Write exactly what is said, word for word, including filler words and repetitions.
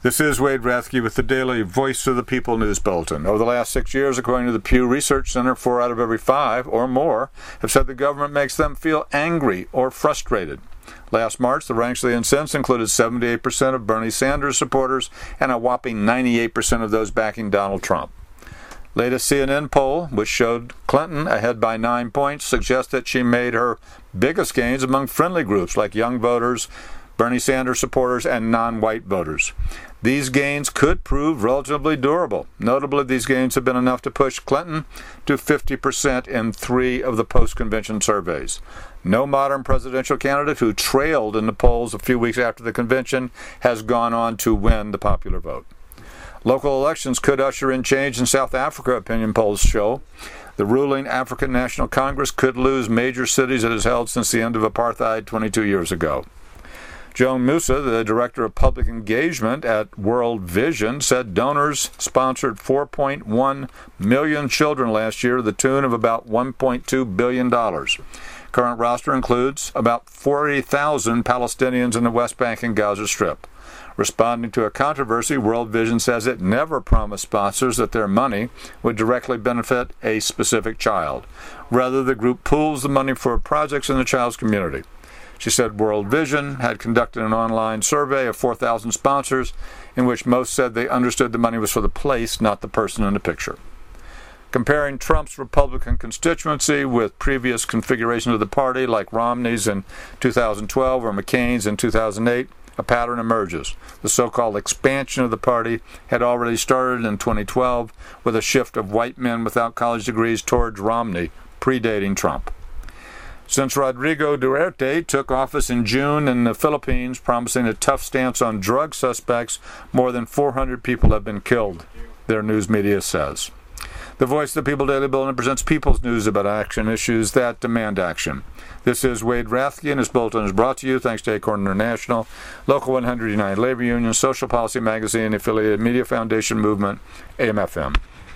This is Wade Rathke with the daily Voice of the People News Bulletin. Over the last six years, according to the Pew Research Center, four out of every five or more have said the government makes them feel angry or frustrated. Last March, the ranks of the incensed included seventy-eight percent of Bernie Sanders supporters and a whopping ninety-eight percent of those backing Donald Trump. Latest C N N poll, which showed Clinton ahead by nine points, suggests that she made her biggest gains among friendly groups like young voters, Bernie Sanders supporters, and non-white voters. These gains could prove relatively durable. Notably, these gains have been enough to push Clinton to fifty percent in three of the post-convention surveys. No modern presidential candidate who trailed in the polls a few weeks after the convention has gone on to win the popular vote. Local elections could usher in change in South Africa, opinion polls show. The ruling African National Congress could lose major cities it has held since the end of apartheid twenty-two years ago. Joan Musa, the director of public engagement at World Vision, said donors sponsored four point one million children last year to the tune of about one point two billion dollars. Current roster includes about forty thousand Palestinians in the West Bank and Gaza Strip. Responding to a controversy, World Vision says it never promised sponsors that their money would directly benefit a specific child. Rather, the group pools the money for projects in the child's community. She said World Vision had conducted an online survey of four thousand sponsors in which most said they understood the money was for the place, not the person in the picture. Comparing Trump's Republican constituency with previous configurations of the party, like Romney's in two thousand twelve or McCain's in two thousand eight, a pattern emerges. The so-called expansion of the party had already started in twenty twelve with a shift of white men without college degrees towards Romney, predating Trump. Since Rodrigo Duterte took office in June in the Philippines, promising a tough stance on drug suspects, more than four hundred people have been killed, their news media says. The Voice of the People Daily Bulletin presents people's news about action issues that demand action. This is Wade Rathke, and this bulletin is brought to you thanks to Acorn International, Local one hundred United Labor Union, Social Policy Magazine, Affiliated Media Foundation Movement, A M F M.